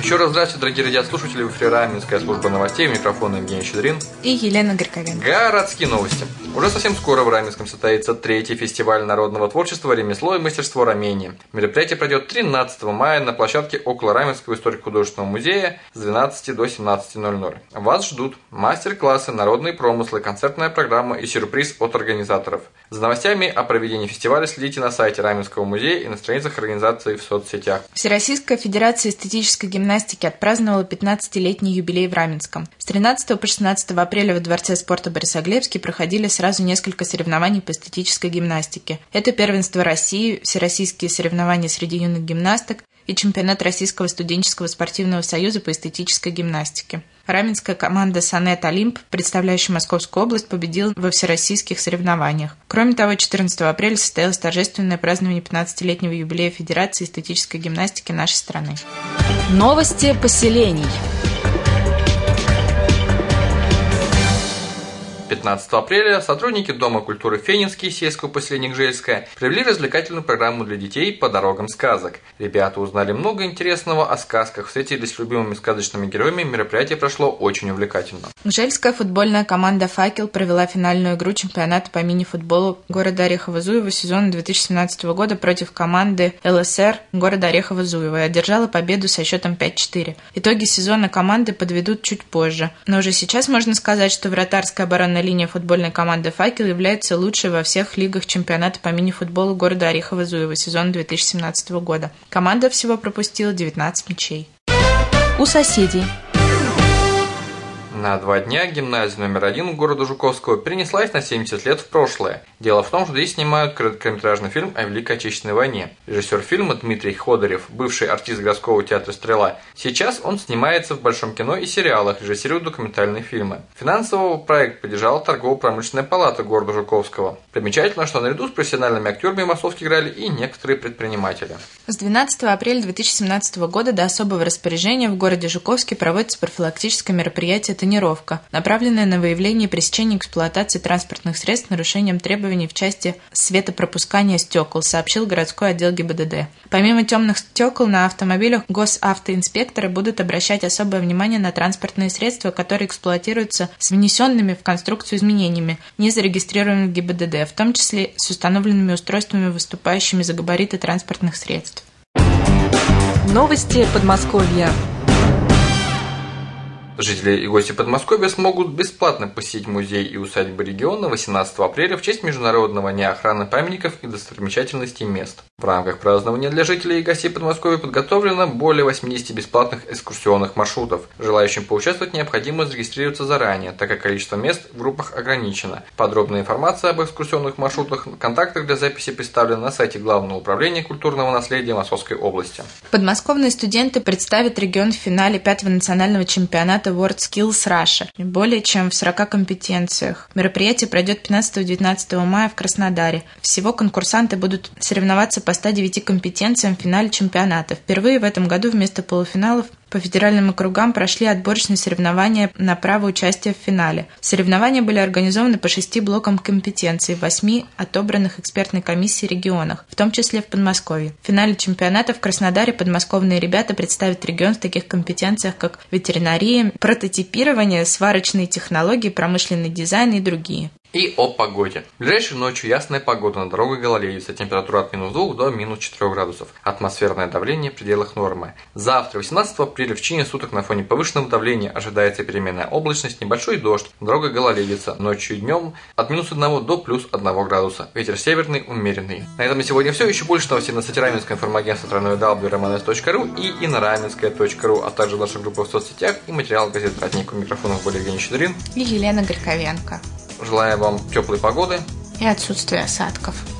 Еще раз здравствуйте, дорогие радиослушатели, в эфире Раменская служба новостей, у микрофона Евгений Щедрин и Елена Горьковенко. Городские новости. Уже совсем скоро в Раменском состоится 3-й фестиваль народного творчества «Ремесло и мастерство Ромейнии». Мероприятие пройдет 13 мая на площадке около Раменского историко-художественного музея с 12 до 17:00. Вас ждут мастер-классы, народные промыслы, концертная программа и сюрприз от организаторов. За новостями о проведении фестиваля следите на сайте Раменского музея и на страницах организации в соцсетях. Всероссийская федерация эстетической гимнастики отпраздновала 15-летний юбилей в Раменском. С 13 по 16 апреля в Дворце спорта Борисоглебский проходили сразу несколько соревнований по эстетической гимнастике. Это первенство России, всероссийские соревнования среди юных гимнасток и чемпионат Российского студенческого спортивного союза по эстетической гимнастике. Раменская команда «Сонет Олимп», представляющая Московскую область, победила во всероссийских соревнованиях. Кроме того, 14 апреля состоялось торжественное празднование 15-летнего юбилея Федерации эстетической гимнастики нашей страны. Новости поселений. 15 апреля сотрудники Дома культуры Фенинский сельского поселения Гжельское провели развлекательную программу для детей по дорогам сказок. Ребята узнали много интересного о сказках, встретились с любимыми сказочными героями, мероприятие прошло очень увлекательно. Гжельская футбольная команда «Факел» провела финальную игру чемпионата по мини-футболу города Орехово-Зуево сезона 2017 года против команды ЛСР города Орехово-Зуево и одержала победу со счетом 5-4. Итоги сезона команды подведут чуть позже. Но уже сейчас можно сказать, что вратарская оборонная линия футбольной команды «Факел» является лучшей во всех лигах чемпионата по мини-футболу города Орехово-Зуево сезона 2017 года. Команда всего пропустила 19 мячей. У соседей. На 2 дня гимназия номер 1 города Жуковского перенеслась на 70 лет в прошлое. Дело в том, что здесь снимают короткометражный фильм о Великой Отечественной войне. Режиссер фильма Дмитрий Ходорев, бывший артист городского театра «Стрела», сейчас он снимается в большом кино и сериалах, режиссирует документальные фильмы. Финансово проект поддержала торгово-промышленная палата города Жуковского. Примечательно, что наряду с профессиональными актерами массовски играли и некоторые предприниматели. С 12 апреля 2017 года до особого распоряжения в городе Жуковске проводится профилактическое мероприятие «Тонировка», направленное на выявление и пресечение эксплуатации транспортных средств с нарушением требований в части светопропускания стекол, сообщил городской отдел ГИБДД. Помимо темных стекол на автомобилях госавтоинспекторы будут обращать особое внимание на транспортные средства, которые эксплуатируются с внесенными в конструкцию изменениями, не зарегистрированными в ГИБДД, в том числе с установленными устройствами, выступающими за габариты транспортных средств. Новости Подмосковья. Жители и гости Подмосковья смогут бесплатно посетить музей и усадьбы региона 18 апреля в честь Международного дня охраны памятников и достопримечательностей мест. В рамках празднования для жителей и гостей Подмосковья подготовлено более 80 бесплатных экскурсионных маршрутов. Желающим поучаствовать необходимо зарегистрироваться заранее, так как количество мест в группах ограничено. Подробная информация об экскурсионных маршрутах, контактах для записи представлены на сайте Главного управления культурного наследия Московской области. Подмосковные студенты представят регион в финале 5-го национального чемпионата WorldSkills Russia более чем в 40 компетенциях. Мероприятие пройдет 15-19 мая в Краснодаре. Всего конкурсанты будут соревноваться по 109 компетенциям в финале чемпионата. Впервые в этом году вместо полуфиналов по федеральным округам прошли отборочные соревнования на право участия в финале. Соревнования были организованы по 6 блокам компетенций в 8 отобранных экспертной комиссией регионах, в том числе в Подмосковье. В финале чемпионата в Краснодаре подмосковные ребята представят регион в таких компетенциях, как ветеринария, прототипирование, сварочные технологии, промышленный дизайн и другие. И о погоде. Ближайшей ночью ясная погода на дорогах Гололедица, температура от -2 до -4 градусов. Атмосферное давление в пределах нормы. Завтра, 18 апреля, в течение суток на фоне повышенного давления ожидается переменная облачность, небольшой дождь. Дорога Гололедица. Ночью и днем от -1 до +1 градуса. Ветер северный, умеренный. На этом на сегодня все. Еще больше новостей на сайте Раменского информагентства www.rmns.ru и inaраменская.ру, а также наша группа в соцсетях и материал газет «Ратник». У микрофонов были Евгений Щедрин и Елена Горьковенко. Желаем вам теплой погоды и отсутствия осадков.